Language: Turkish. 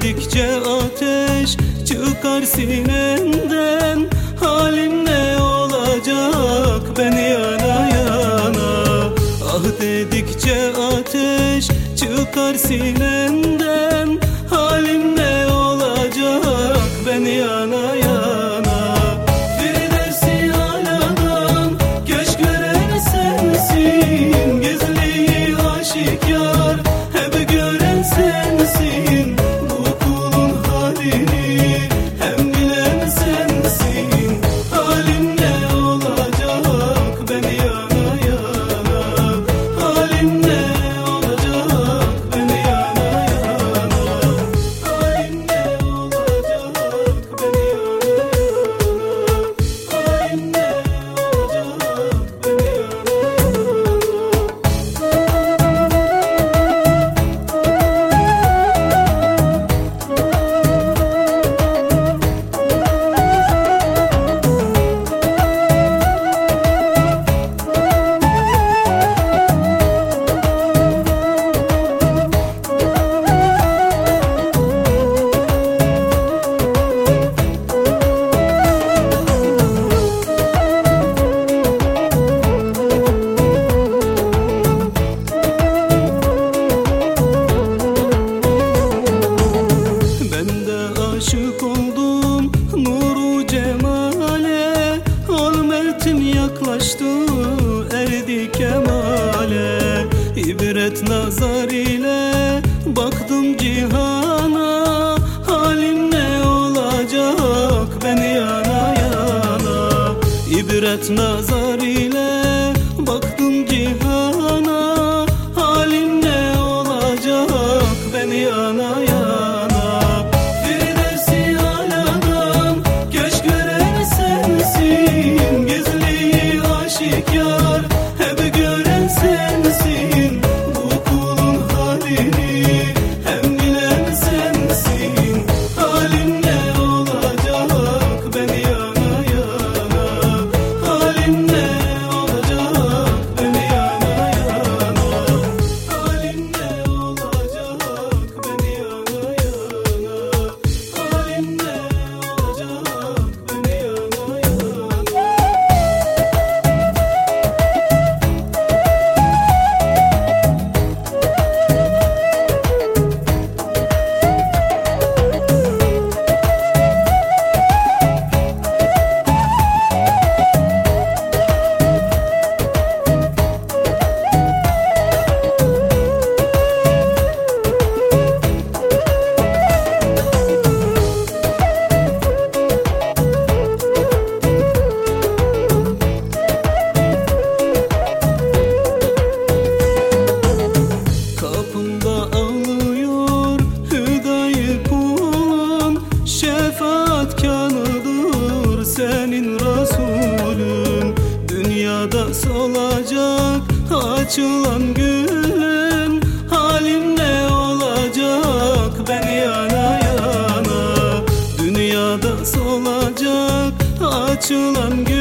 dedikçe ateş çıkar sinemden. Halim ne olacak beni yana yana? Ah dedikçe ateş çıkar sinemden. Halim ne olacak beni yana yana? Firdevsi aladan köşk veren sensin, gizli aşikar hep gören sensin. Bu kulun halini hem bilen sensin. Halim ne olacak beni yana yana? Halim ne olacak beni yana yana? Halim ne olacak beni yana yana? Halim ne olacak beni yana aşık oldum nuru cemale. Ol mertim yaklaştı erdi kemale. İbret nazar ile baktım cihana. Halim ne olacak beni yana yana? İbret nazar ile baktım cihana. Halim ne olacak beni yana yana? Gizli aşikar hep gören sensin. Bu kulun halini hem bilen sensin. Halim ne olacak beni yana yana? Halim ne olacak beni yana yana? Halim ne olacak beni yana yana? Halim ne olacak beni yana yana? Kapında ağlıyor hüdayi kulun. Şefaatkanıdır senin Resulün. Dünyada solacak açılan gülün. Halim ne olacak beni yana yana? Dünyada solacak açılan gülün.